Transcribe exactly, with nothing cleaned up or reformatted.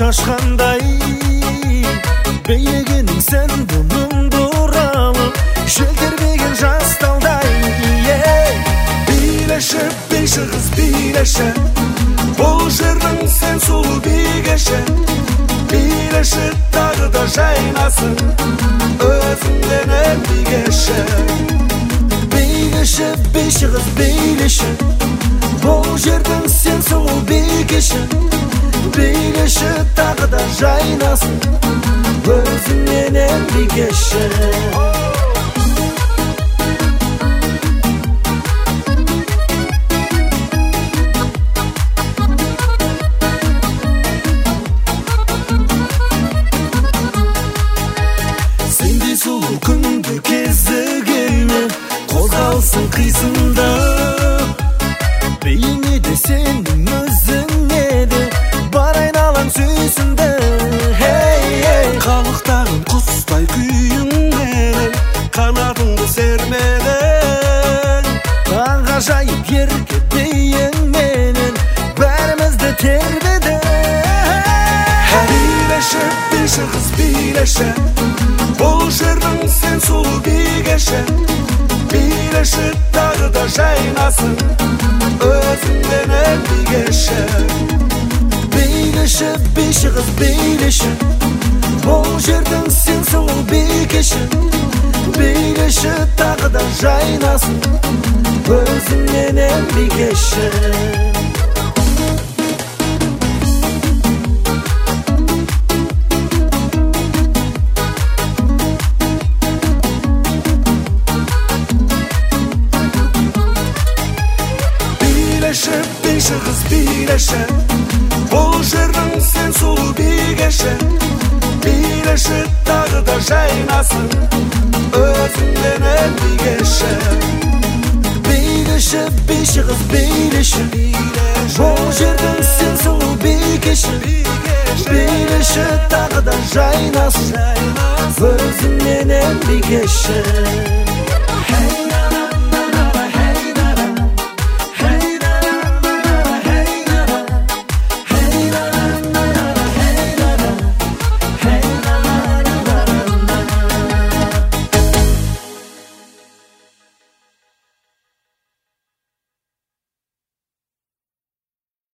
шашқандай бейнегенің сен бұныңды ұралып желдермеген жас талдай. Билеші, бейші қыз билеші, бұл жердің сен сұлу бигеші. Билеші тағы да жайнасын өзіңден бигеші. Билеші, бейші қыз билеші, бұл жердің сен сұлу бигеші. Билеші тағы да жайнасын өзіңнен бигеші. Сендей сұлу күнді кезігеме қозғалсын қисында, бейнеде сенің өзің еді бар айналам сүйсінді. Қалықтағын құстай күйіңмен қанатыңды сермедің, таңғажайып ерке бейіңменен бәрімізді тербедің. Билеші, бейші қыз билеші, бұл жердің сен сұлу бигеші. Билеші тағы да жайнасын өзіңден бигеші. Билеші, бейші қыз билеші, бұл жердің сен сұлу бигеші. Билеші тағы да жайнасын өзіңнен бигеші. Билеші, бейші қыз билеші, бұл жердің сен сұлу бигеші. Билеші тағы да жайнасын өзіңден бигеші. Билеші, бейші қыз билеші, бұл жердің сен сұлу бигеші. Билеші тағы да жайнасын өзіңнен бигеші.